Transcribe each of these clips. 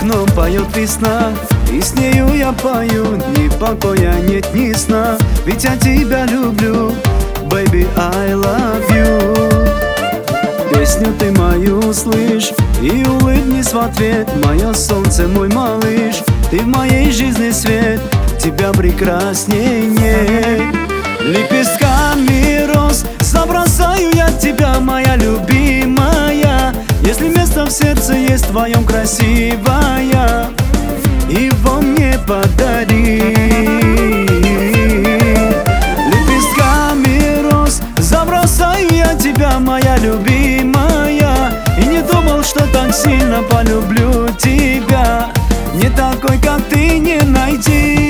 окном поет весна, и с нею я пою, ни покоя нет, ни сна. Ведь я тебя люблю, baby, I love you. Песню ты мою слышь и улыбнись в ответ. Мое солнце, мой малыш, ты в моей жизни свет, тебя прекрасней нет. Лепестками роз забросаю я тебя, моя любимая. Если место в сердце есть твоем красивая, его мне подари. Лепестками роз забросаю я тебя, моя любимая. И не думал, что так сильно полюблю тебя. Не такой, как ты, не найти.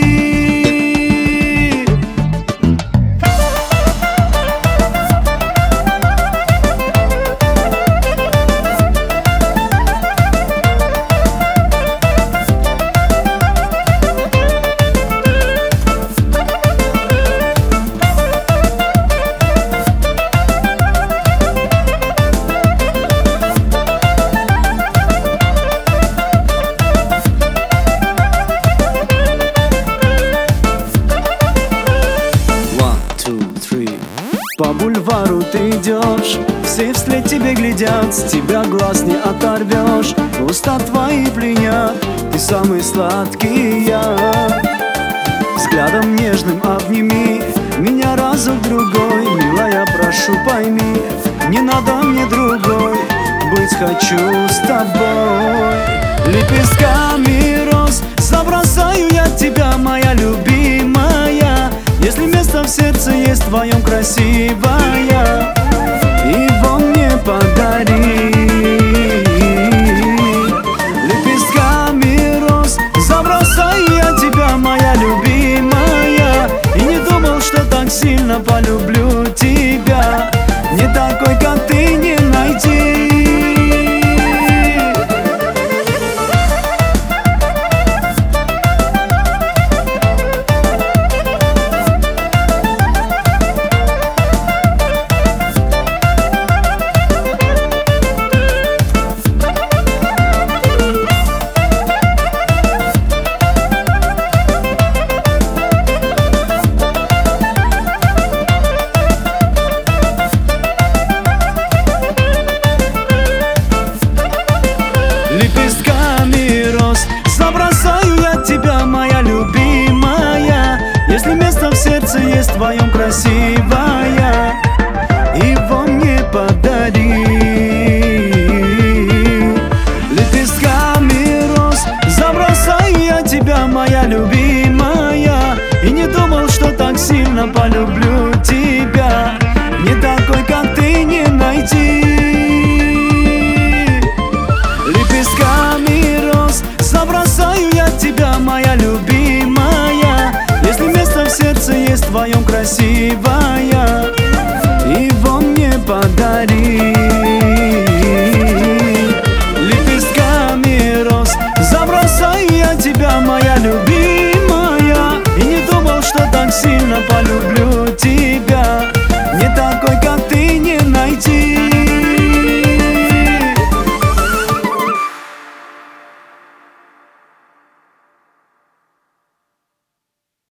По бульвару ты идешь, все вслед тебе глядят, с тебя глаз не оторвешь, уста твои пленят, ты самый сладкий яд. Взглядом нежным обними меня разок-другой, милая, прошу, пойми, не надо мне другой, быть хочу с тобой. Лепестками роз забросаю я тебя, моя любимая. Если место в сердце есть твоем красивая, его мне подари. Лепестками роз забросаю я тебя, моя любимая. И не думал, что так сильно полюблю тебя. Не такой, как ты, не найти. Лепестками роз забросаю я тебя, моя любимая. Если место в сердце есть твоем красивая, его мне подари. Лепестками роз забросаю я тебя, моя любимая. И не думал, что так сильно полюблю тебя. Не такой, как ты, не найти. Лепестками роз забросаю я тебя, моя любимая. Если место в сердце есть твоем красивая,